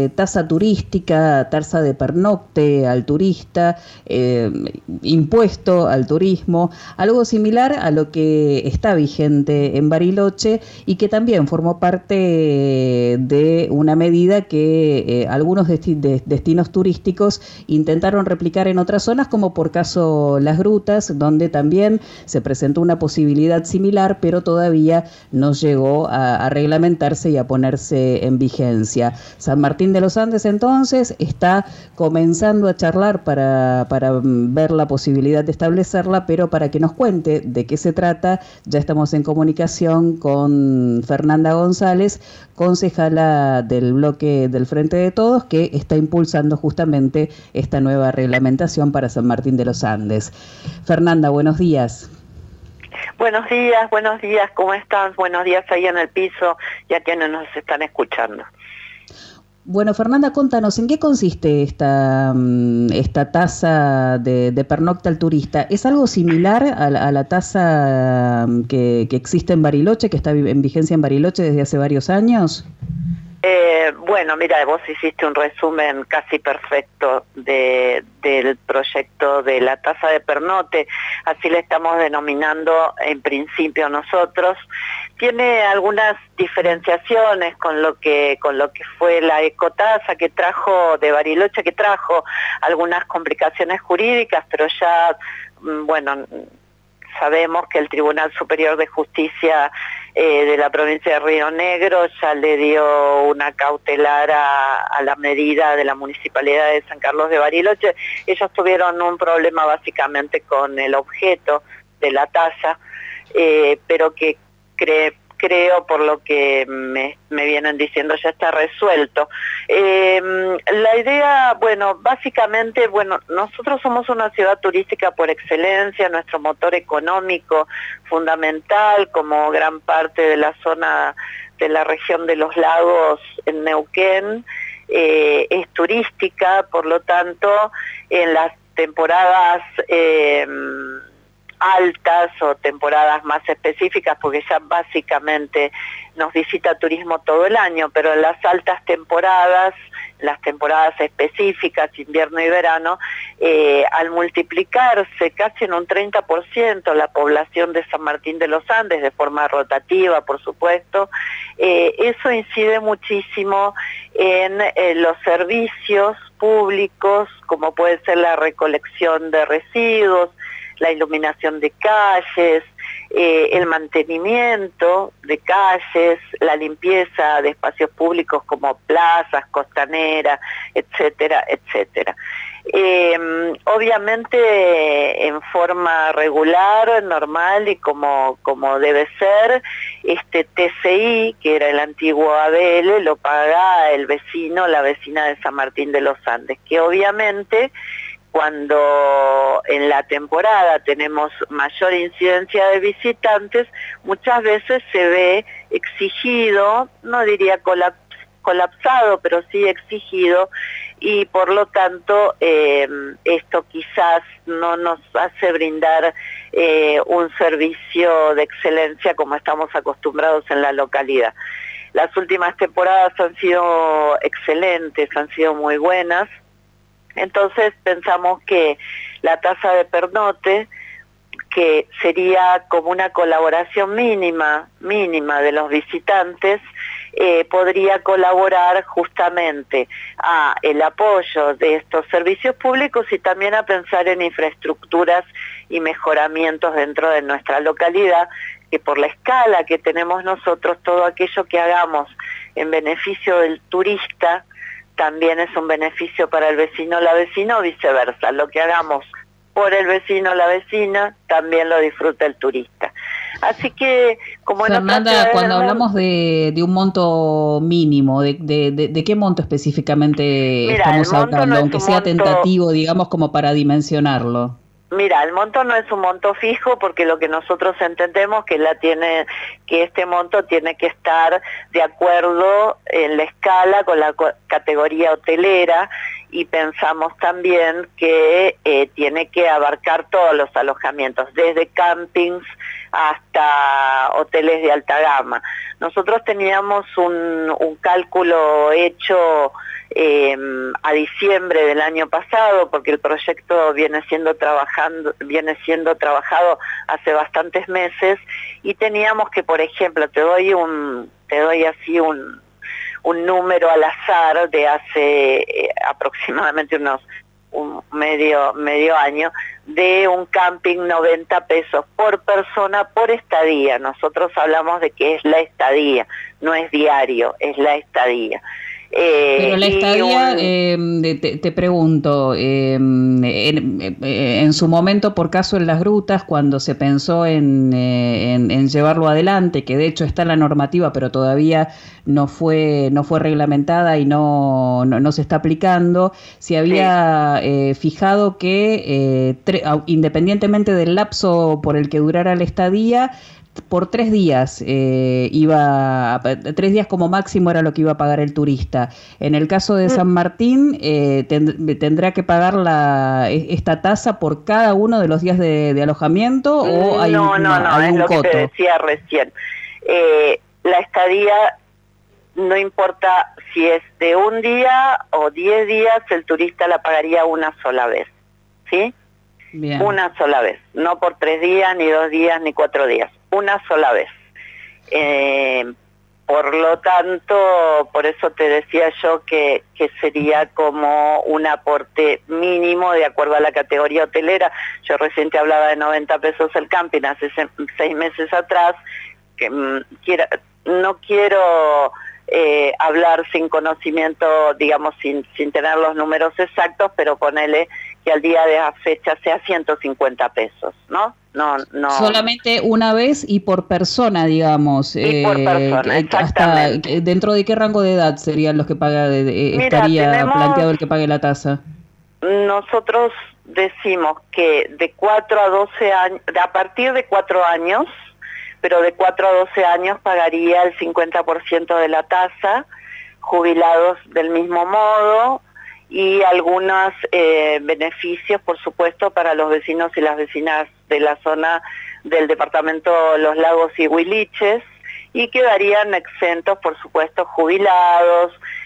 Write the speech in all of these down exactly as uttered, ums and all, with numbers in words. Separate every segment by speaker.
Speaker 1: eh, tasa turística, tasa de pernocte al turista, eh, impuesto al turismo, algo similar a lo que está vigente en Bariloche y que también formó parte de una medida que eh, algunos desti de destinos turísticos intentaron replicar en otras zonas, como por caso Las Grutas, donde también se presentó una posibilidad similar, pero todavía no llegó a, a reglamentarse y a ponerse en vigencia. San Martín de los Andes entonces está comenzando a charlar para, para ver la posibilidad de establecerla, pero para que nos cuente de qué se trata, ya estamos en comunicación con Fernanda González, concejala del bloque del Frente de Todos, que está impulsando justamente esta nueva reglamentación para San Martín de los Andes. Fernanda, buenos días.
Speaker 2: Buenos días, buenos días, ¿cómo estás? Buenos días ahí en el piso y a quienes nos están escuchando.
Speaker 1: Bueno, Fernanda, contanos, ¿en qué consiste esta, esta tasa de, de pernocta al turista? ¿Es algo similar a la, a la tasa que, que existe en Bariloche, que está en vigencia en Bariloche desde hace varios años?
Speaker 2: Eh, bueno, mira, vos hiciste un resumen casi perfecto de, del proyecto de la tasa de pernote, así le estamos denominando en principio nosotros. Tiene algunas diferenciaciones con lo que con lo que fue la ecotasa que trajo de Bariloche, que trajo algunas complicaciones jurídicas, pero ya, bueno, sabemos que el Tribunal Superior de Justicia eh, de la provincia de Río Negro ya le dio una cautelar a, a la medida de la Municipalidad de San Carlos de Bariloche. Ellos tuvieron un problema básicamente con el objeto de la tasa, eh, pero que cree creo, por lo que me, me vienen diciendo, ya está resuelto. Eh, la idea, bueno, básicamente, bueno, nosotros somos una ciudad turística por excelencia, nuestro motor económico fundamental, como gran parte de la zona de la región de los lagos en Neuquén, eh, es turística, por lo tanto, en las temporadas Eh, altas o temporadas más específicas, porque ya básicamente nos visita turismo todo el año, pero en las altas temporadas, las temporadas específicas, invierno y verano, eh, al multiplicarse casi en un treinta por ciento la población de San Martín de los Andes, de forma rotativa, por supuesto, eh, eso incide muchísimo en eh, los servicios públicos, como puede ser la recolección de residuos, la iluminación de calles, eh, el mantenimiento de calles, la limpieza de espacios públicos como plazas, costaneras, etcétera, etcétera. Eh, obviamente en forma regular, normal y como, como debe ser, este T C I, que era el antiguo A B L, lo paga el vecino, la vecina de San Martín de los Andes, que obviamente cuando en la temporada tenemos mayor incidencia de visitantes, muchas veces se ve exigido, no diría colap colapsado, pero sí exigido, y por lo tanto eh, esto quizás no nos hace brindar eh, un servicio de excelencia como estamos acostumbrados en la localidad. Las últimas temporadas han sido excelentes, han sido muy buenas. Entonces pensamos que la tasa de pernote, que sería como una colaboración mínima, mínima de los visitantes, eh, podría colaborar justamente a el apoyo de estos servicios públicos y también a pensar en infraestructuras y mejoramientos dentro de nuestra localidad, que por la escala que tenemos nosotros, todo aquello que hagamos en beneficio del turista, también es un beneficio para el vecino o la vecina o viceversa. Lo que hagamos por el vecino o la vecina, también lo disfruta el turista. Así que, como en
Speaker 1: Fernanda, cuando hablamos de, de un monto mínimo, de, de, de, ¿de qué monto específicamente Mira, estamos hablando? No aunque sea monto... tentativo, digamos, como para dimensionarlo.
Speaker 2: Mira, el monto no es un monto fijo porque lo que nosotros entendemos que la tiene, que este monto tiene que estar de acuerdo en la escala con la categoría hotelera, y pensamos también que eh, tiene que abarcar todos los alojamientos, desde campings hasta hoteles de alta gama. Nosotros teníamos un, un cálculo hecho eh, a diciembre del año pasado, porque el proyecto viene siendo trabajando, viene siendo trabajado hace bastantes meses, y teníamos que, por ejemplo, te doy un, te doy así un, un número al azar de hace eh, aproximadamente unos un medio, medio año, de un camping noventa pesos por persona por estadía. Nosotros hablamos de que es la estadía, no es diario, es la estadía.
Speaker 1: Eh, Pero la estadía, un... eh, te, te pregunto, eh, en, en su momento, por caso en las grutas, cuando se pensó en, eh, en, en llevarlo adelante, que de hecho está en la normativa, pero todavía no fue no fue reglamentada y no, no, no se está aplicando, se había sí. eh, fijado que, eh, tre- independientemente del lapso por el que durara la estadía, por tres días eh, iba, tres días como máximo era lo que iba a pagar el turista. En el caso de San Martín, eh, tend, tendrá que pagar la, esta tasa por cada uno de los días de, de alojamiento, o hay
Speaker 2: no,
Speaker 1: un,
Speaker 2: no, no,
Speaker 1: hay
Speaker 2: es
Speaker 1: un
Speaker 2: lo
Speaker 1: coto.
Speaker 2: Que te decía recién. Eh, la estadía, no importa si es de un día o diez días, el turista la pagaría una sola vez, ¿sí? Bien. Una sola vez, no por tres días, ni dos días, ni cuatro días, una sola vez. Eh, por lo tanto, por eso te decía yo que, que sería como un aporte mínimo de acuerdo a la categoría hotelera. Yo recién te hablaba de noventa pesos el camping hace seis meses atrás, que mm, quiera, no quiero... Eh, hablar sin conocimiento, digamos, sin, sin tener los números exactos, pero ponele que al día de la fecha sea ciento cincuenta pesos, ¿no? No, no.
Speaker 1: Solamente una vez y por persona, digamos.
Speaker 2: Y eh, por persona, exactamente.
Speaker 1: Hasta, ¿dentro de qué rango de edad serían los que paga, de, de,
Speaker 2: Mira,
Speaker 1: estaría
Speaker 2: tenemos,
Speaker 1: planteado el que pague la tasa?
Speaker 2: Nosotros decimos que de cuatro a doce años, a partir de cuatro años, pero de cuatro a doce años pagaría el cincuenta por ciento de la tasa, jubilados del mismo modo, y algunos eh, beneficios, por supuesto, para los vecinos y las vecinas de la zona del departamento Los Lagos y Huiliches, y quedarían exentos, por supuesto, jubilados,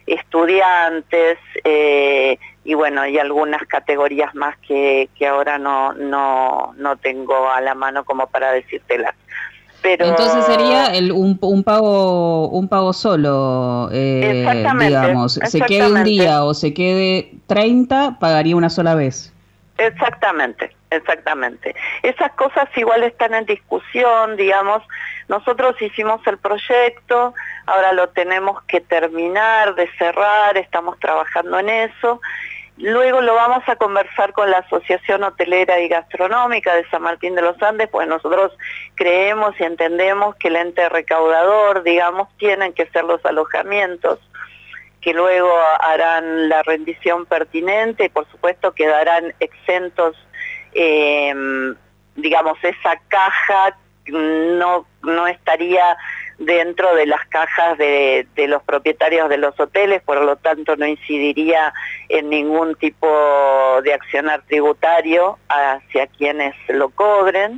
Speaker 2: estudiantes, eh, y bueno, y algunas categorías más que, que ahora no, no, no tengo a la mano como para decírtelas. Pero... Entonces
Speaker 1: sería el, un, un pago un pago solo, eh,
Speaker 2: exactamente,
Speaker 1: digamos.
Speaker 2: Exactamente.
Speaker 1: Se quede un día o se quede treinta, pagaría una sola vez.
Speaker 2: Exactamente, exactamente. Esas cosas igual están en discusión, digamos. Nosotros hicimos el proyecto, ahora lo tenemos que terminar de cerrar, estamos trabajando en eso. Luego lo vamos a conversar con la Asociación Hotelera y Gastronómica de San Martín de los Andes, pues nosotros creemos y entendemos que el ente recaudador, digamos, tienen que ser los alojamientos, que luego harán la rendición pertinente y por supuesto quedarán exentos, eh, digamos, esa caja no, no estaría dentro de las cajas de, de los propietarios de los hoteles, por lo tanto no incidiría en ningún tipo de accionar tributario hacia quienes lo cobren,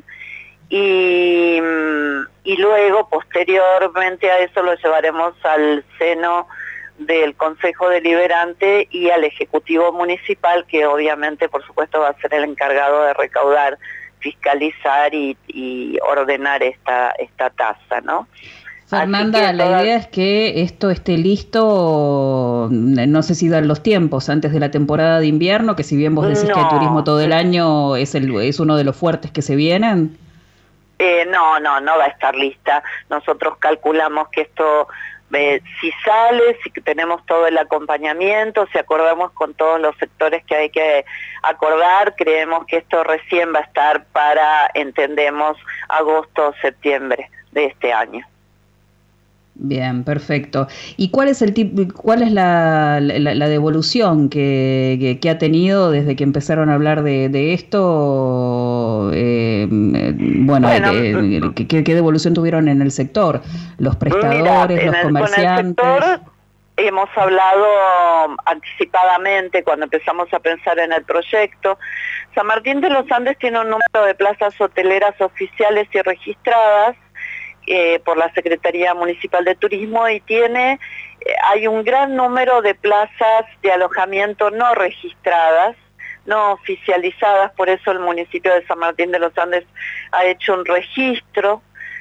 Speaker 2: y, y luego posteriormente a eso lo llevaremos al seno del Consejo Deliberante y al Ejecutivo Municipal, que obviamente por supuesto va a ser el encargado de recaudar, fiscalizar y, y ordenar esta, esta tasa, ¿no?
Speaker 1: Fernanda, la toda... idea es que esto esté listo, no sé si dan los tiempos, antes de la temporada de invierno, que si bien vos decís no. que el turismo todo el año es, el, es uno de los fuertes que se vienen.
Speaker 2: Eh, no, no, no va a estar lista. Nosotros calculamos que esto, eh, si sale, si tenemos todo el acompañamiento, si acordamos con todos los sectores que hay que acordar, creemos que esto recién va a estar para, entendemos, agosto o septiembre de este año.
Speaker 1: Bien, perfecto. ¿Y cuál es el tipo, cuál es la, la, la devolución que, que, que ha tenido desde que empezaron a hablar de, de esto? Eh, bueno, bueno eh, ¿qué, ¿qué devolución tuvieron en el sector? ¿Los prestadores, mira, los el, comerciantes?
Speaker 2: Con el sector hemos hablado anticipadamente cuando empezamos a pensar en el proyecto. San Martín de los Andes tiene un número de plazas hoteleras oficiales y registradas Eh, por la Secretaría Municipal de Turismo, y tiene hay un gran número de plazas de alojamiento no registradas, no oficializadas, por eso el municipio de San Martín de los Andes ha hecho un registro,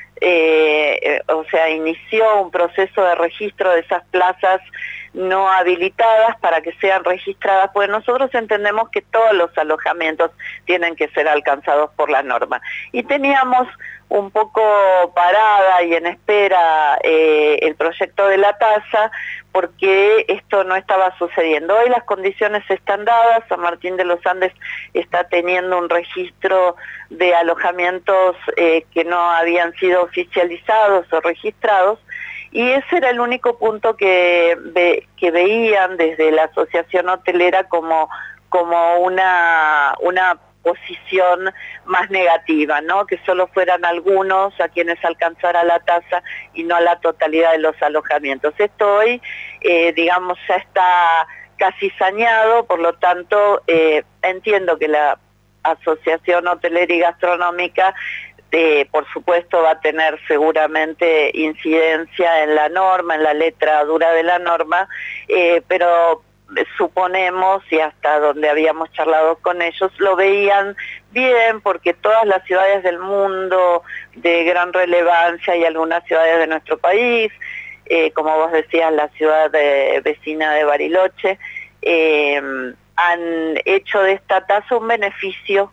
Speaker 2: eh, o sea, inició un proceso de registro de esas plazas no habilitadas para que sean registradas, pues nosotros entendemos que todos los alojamientos tienen que ser alcanzados por la norma. Y teníamos un poco parada y en espera eh, el proyecto de la tasa, porque esto no estaba sucediendo. Hoy las condiciones están dadas, San Martín de los Andes está teniendo un registro de alojamientos eh, que no habían sido oficializados o registrados, y ese era el único punto que, ve, que veían desde la asociación hotelera como, como una, una posición más negativa, ¿no? Que solo fueran algunos a quienes alcanzara la tasa y no la totalidad de los alojamientos. Esto hoy, eh, digamos, ya está casi saneado, por lo tanto, eh, entiendo que la Asociación Hotelera y Gastronómica Eh, por supuesto va a tener seguramente incidencia en la norma, en la letra dura de la norma, eh, pero suponemos, y hasta donde habíamos charlado con ellos, lo veían bien, porque todas las ciudades del mundo de gran relevancia y algunas ciudades de nuestro país, eh, como vos decías, la ciudad de, vecina de Bariloche, eh, han hecho de esta tasa un beneficio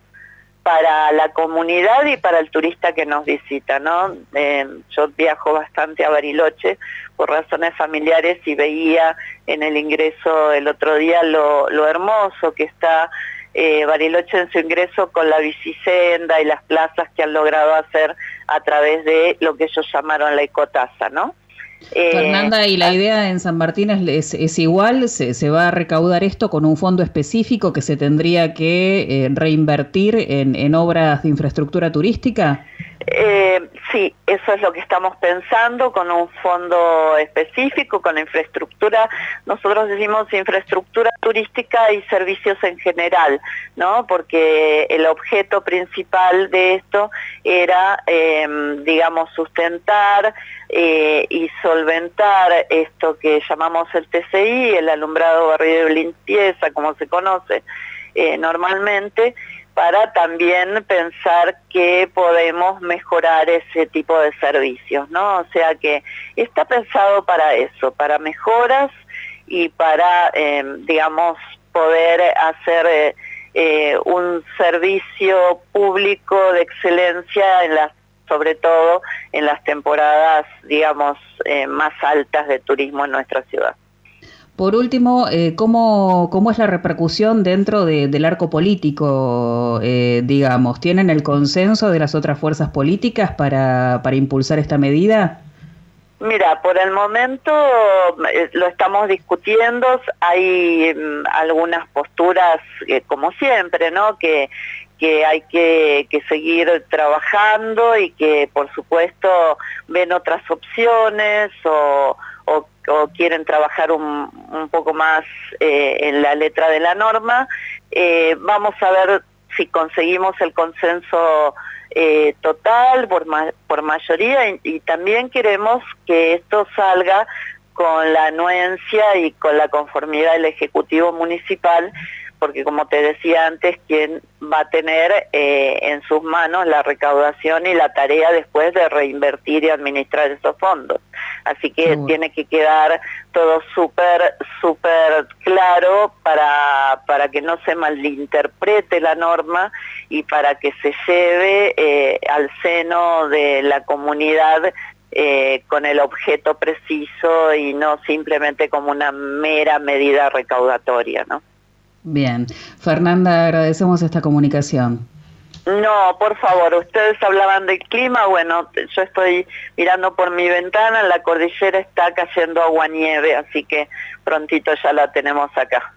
Speaker 2: para la comunidad y para el turista que nos visita, ¿no? Eh, yo viajo bastante a Bariloche por razones familiares y veía en el ingreso el otro día lo, lo hermoso que está eh, Bariloche en su ingreso con la bicisenda y las plazas que han logrado hacer a través de lo que ellos llamaron la ecotasa, ¿no?
Speaker 1: Eh, Fernanda, ¿y la idea en San Martín es, es, es igual? ¿Se, ¿Se va a recaudar esto con un fondo específico que se tendría que eh, reinvertir en, en obras de infraestructura turística?
Speaker 2: Eh, sí, eso es lo que estamos pensando, con un fondo específico, con infraestructura. Nosotros decimos infraestructura turística y servicios en general, ¿no? Porque el objeto principal de esto era, eh, digamos, sustentar eh, y solventar esto que llamamos el T C I, el alumbrado, barrido y limpieza, como se conoce eh, normalmente, para también pensar que podemos mejorar ese tipo de servicios, ¿no? O sea que está pensado para eso, para mejoras y para, eh, digamos, poder hacer eh, eh, un servicio público de excelencia, en las, sobre todo en las temporadas, digamos, eh, más altas de turismo en nuestra ciudad.
Speaker 1: Por último, eh, ¿cómo, ¿cómo es la repercusión dentro de, del arco político, eh, digamos? ¿Tienen el consenso de las otras fuerzas políticas para, para impulsar esta medida?
Speaker 2: Mira, por el momento eh, lo estamos discutiendo, hay mm, algunas posturas, eh, como siempre, ¿no?, que, que hay que, que seguir trabajando y que, por supuesto, ven otras opciones o... o o quieren trabajar un, un poco más eh, en la letra de la norma. Eh, vamos a ver si conseguimos el consenso eh, total por, ma por mayoría y, y también queremos que esto salga con la anuencia y con la conformidad del Ejecutivo Municipal, porque como te decía antes, quien va a tener eh, en sus manos la recaudación y la tarea después de reinvertir y administrar esos fondos. Así que bueno, tiene que quedar todo súper, súper claro para, para que no se malinterprete la norma y para que se lleve eh, al seno de la comunidad eh, con el objeto preciso y no simplemente como una mera medida recaudatoria, ¿no?
Speaker 1: Bien. Fernanda, agradecemos esta comunicación.
Speaker 2: No, por favor, ustedes hablaban del clima, bueno, yo estoy mirando por mi ventana, en la cordillera está cayendo agua-nieve, así que prontito ya la tenemos acá.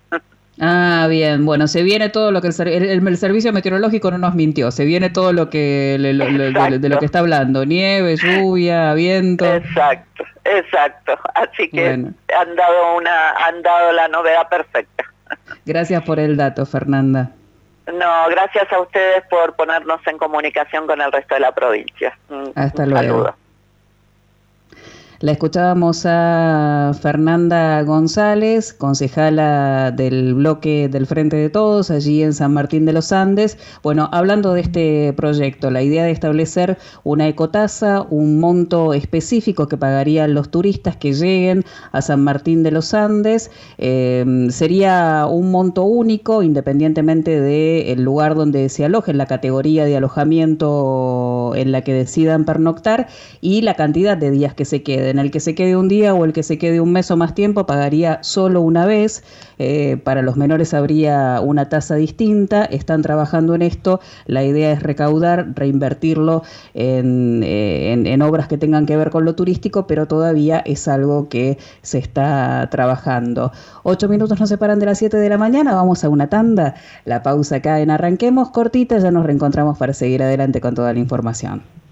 Speaker 1: Ah, bien, bueno, se viene todo lo que el, el, el servicio meteorológico no nos mintió, se viene todo lo que le, lo, de, de lo que está hablando, nieve, lluvia, viento.
Speaker 2: Exacto, exacto, así que
Speaker 1: bueno,
Speaker 2: han dado una, han dado la novedad perfecta.
Speaker 1: Gracias por el dato, Fernanda.
Speaker 2: No, gracias a ustedes por ponernos en comunicación con el resto de la provincia. Un,
Speaker 1: Hasta
Speaker 2: un
Speaker 1: luego.
Speaker 2: saludo.
Speaker 1: La escuchábamos a Fernanda González, concejala del bloque del Frente de Todos, allí en San Martín de los Andes. Bueno, hablando de este proyecto, la idea de establecer una ecotasa, un monto específico que pagarían los turistas que lleguen a San Martín de los Andes, eh, sería un monto único, independientemente del lugar donde se alojen, la categoría de alojamiento en la que decidan pernoctar y la cantidad de días que se queden. El que se quede un día o el que se quede un mes o más tiempo pagaría solo una vez. Eh, para los menores habría una tasa distinta. Están trabajando en esto. La idea es recaudar, reinvertirlo en, en, en obras que tengan que ver con lo turístico, pero todavía es algo que se está trabajando. Ocho minutos nos separan de las siete de la mañana. Vamos a una tanda. La pausa acá en Arranquemos, cortita. Ya nos reencontramos para seguir adelante con toda la información.